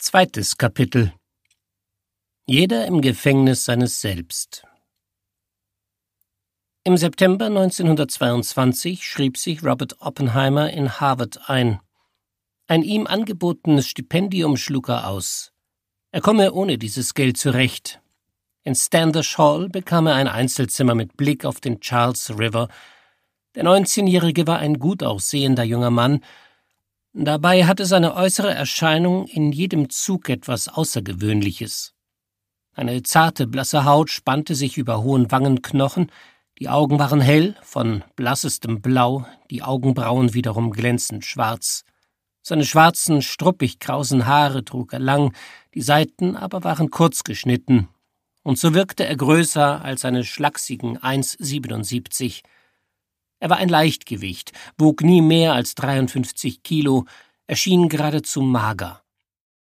Zweites Kapitel. Jeder im Gefängnis seines Selbst. Im September 1922 schrieb sich Robert Oppenheimer in Harvard ein. Ein ihm angebotenes Stipendium schlug er aus. Er komme ohne dieses Geld zurecht. In Standish Hall bekam er ein Einzelzimmer mit Blick auf den Charles River. Der 19-Jährige war ein gut aussehender junger Mann. Dabei hatte seine äußere Erscheinung in jedem Zug etwas Außergewöhnliches. Eine zarte, blasse Haut spannte sich über hohen Wangenknochen, die Augen waren hell, von blassestem Blau, die Augenbrauen wiederum glänzend schwarz. Seine schwarzen, struppig krausen Haare trug er lang, die Seiten aber waren kurz geschnitten, und so wirkte er größer als seine schlachsigen 1,77. Er war ein Leichtgewicht, wog nie mehr als 53 Kilo, erschien geradezu mager.